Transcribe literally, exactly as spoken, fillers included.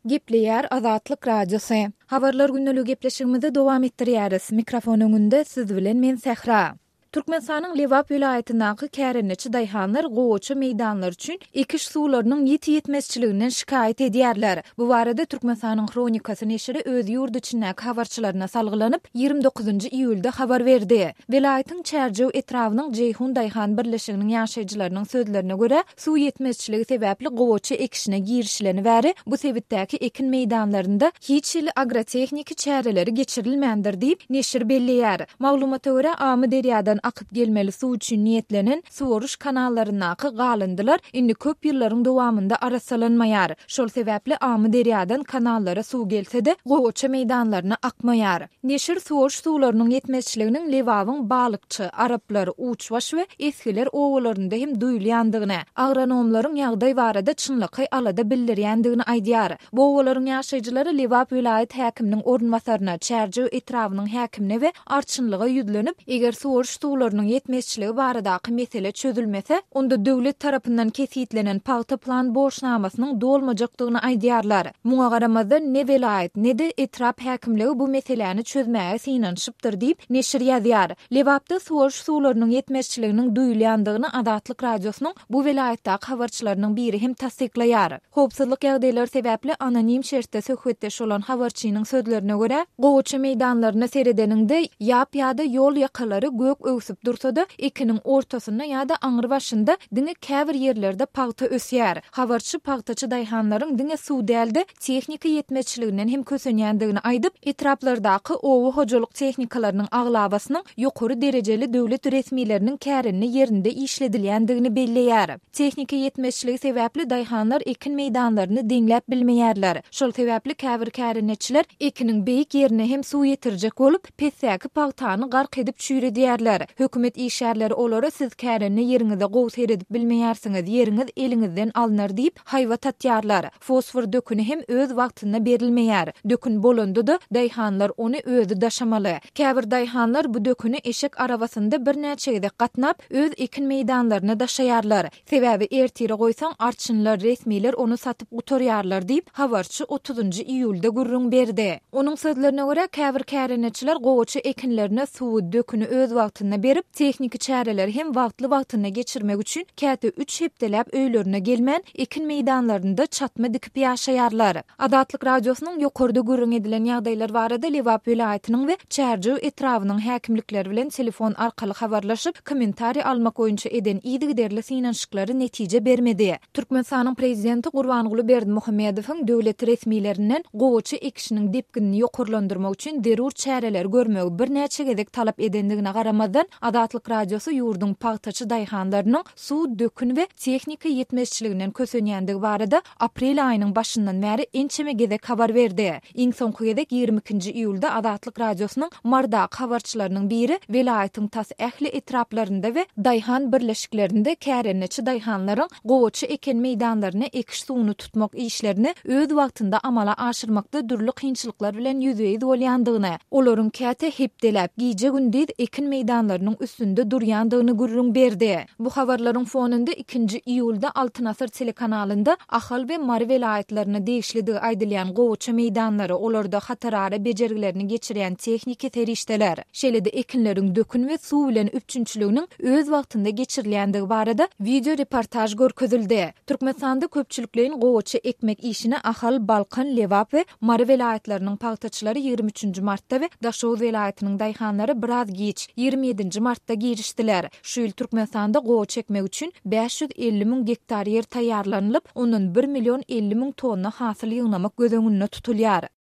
Gepleýär Azatlyk Radiosu. Habarlar günnälik gepleşigimizi dowam etdirýäris. Mikrofon öňünde siz bilen men Sehra. Türkmenistanyň Lewap vilayatynyň kärençi daýhanlar gowaçy meýdanlar üçin ekiş suwlarynyň ýeti ýetmezçiliginden şikaýet edýärler. Bu barada Türkmenistanyň Kronikasy neşri öz ýurdu içindäki habarçylaryna salgylanyp ýygrimi dokuzynjy iýulda habar berdi. Vilayatyň Çärjew etrawynyň Jeyhun daýhan birleşiginiň ýaşaýjylarynyň sözlerine göre suw ýetmezçiligi sebäpli gowaçy ekişine girişlerini bäri bu sebitdäki ekin meýdanlarynda hiç il agrotehnik çäreleri geçirilmändir diýip neşir belleýär. Maglumata göre amy derýadan akyp gelmeli suw üçin niýetlenen suwaruş kanallarynaky galyndylar indi köp ýyllaryň dowamında arasalanmaýar. Şol sebäpli amy derýadan kanallara suw gelse-de gowaça meýdanlaryna akmaýar. Neşir suwaruş suwlarynyň ýetmezçiliginiň Lewabyň balykçy, araplar, uçbaş we eskiler owalarynda hem duýulýandygyny, agronomlaryň ýagdaý barada çynlyky alada bildirýändigini aýdýar. Bu owalaryň ýaşaýjylary Lewap vilayat häkiminiň ornmasaryna, Çärjew etrawynyň häkimine we arçynlyga ýüzlenip, eger suwaruş suwlarynyň ýetmezçiligi baradaky mesele çözülmese, onda döwlet tarapyndan kesitlenen paýta plan borçnamasynyň dolmajakdygyny aýdýarlar. Muňa garamazdan ne vilayat, ne de etrap häkimligi bu meseleni çözmäge synanyşypdyr diýip neşir ýazýar. Lewapda suwaruş suwlarynyň ýetmezçiliginiň duýulýandygyny Azatlyk Radiosynyň bu vilayatdaky habarçylarynyň biri hem tasdiklaýar. Howpsuzlyk ýagdaýlary sebäpli anonim şertde söhbetdeş bolan habarçynyň sözlerine göre, gowaça meýdanlaryna seredeninde ýap ýa-da ýol ýakalary gök öwsüp dursa-da ekiniň ortasyna ýa-da aňyr başynda diňe käbir ýerlerde paýta ösýär. Habarçy paýtaçy daýhanlaryň diňe suw dälde tehnika ýetmezçiliginden hem kösenýändigini aýdyp, etraplardaky owa hojalyk tehnikalarynyň aglabasynyň ýokary derejeli döwlet resmiýetleriniň kärenini ýerinde işledilýändigini belleýär. Tehnika ýetmezçiligi sebäpli daýhanlar ekin meýdanlaryny deňläp bilmeýärler. Şol sebäpli käbir kärenetçiler ekiniň beýik ýerine hem suw ýetirjek bolup, pessäki paýtany gark edip çüýredýärler. Hökümet işgärleri olara siz käreni ýeriňizde gowy seredip bilmeýärsiňiz, ýeriňiz eliňizden alynar diýip haýwa tatýarlar. Fosfor dökünü hem öz wagtynda berilmeýär. Dökün bolanda-da daýhanlar ony özü daşamaly. Käbir daýhanlar bu dökünü eşek arabasynda bir näçe gede gatnap öz ekin meýdanlaryna daşaýarlar. Sebäbi ertiri goýsaň arçynlar, resmiýetler onu satyp gutarýarlar diýip habarçy otuzynjy iýulda gurrun berdi. Onuň sözlerine görä käbir kärenetçiler gowaça ekinlerine suw dökünü öz wagtynda berip, tehniki çäreleri hem wagtly wagtyna geçirmek üçin käte üç hepdeläp öýlerine gelmän ekin meýdanlarynda çatma dikip ýaşaýarlar. Azatlyk Radiosynyň ýokarda gurrun edilen ýagdaýlar barada Lewap vilayatynyň we Çärjew etrawynyň häkimlikleri bilen telefon arkaly habarlaşyp, kommentari almak oýunça eden ýygyderli synanyşyklary netije bermedi. Türkmenistanyň prezidenti Gurbanguly Berdimuhammedowyň döwlet resmiýetlerinden gowaça ekişiniň depkinini ýokarlandyrmak üçin derur çäreler görmegi bir näçe gedek talap edendigine garamazdan Azatlyk Radiosu ýurdun paýtaçy daýhanlarynyň suw dökün we tehnika ýetmezçiliginden kösenýändigi barada aprel aýynyň başyndan bäri ençeme gedek habar berdi. Iň soňky gedek ýygrimi ikinji iýulda Azatlyk Radiosynyň mardaky habarçylarynyň biri vilayatyň tas ähli etraplarynda we daýhan birleşiklerinde kärenetçi daýhanlaryň gowaça eken meýdanlaryna ekiş suwuny tutmak işlerini öz wagtynda amala aşyrmakda durly kynçylyklar bilen ýüzeye bolýandygyny, olaryň käte hepdeläp giýje gündüz ekin meýdanlarynyň üstünde durýandygyny gurrun berdi. Bu habarlaryň fonunda ikinji iýulda Altyn Asr telekanalynda Ahal we Mary vilayatlaryna degişligi aýdylýan gowaça meýdanlary, olarda hatarara bejergilerini geçirýän tehniki terişdeler, şeýle-de ekinleriň dökün we suw bilen üpçünçiliginiň öz wagtynda geçirilýändigi barada video reportaj görkezildi. Türkmenistanda köpçüliklerin gowaça ekmek işine Ahal, Balkan, Lewap we Mary vilayatlarynyň paýtaçylary ýygrimi üçünjü martda we Daşow vilayatynyň daýhanlary biraz giç ýygrimi ýedinji martda girişdiler. Şu ýyl Türkmenistanda gowaça ekmek üçin beş ýüz elli miň gektar ýer taýýarlanylyp, onuň bir milyon elli miň tonna hasyl ýygnamak göz öňünde tutulýar.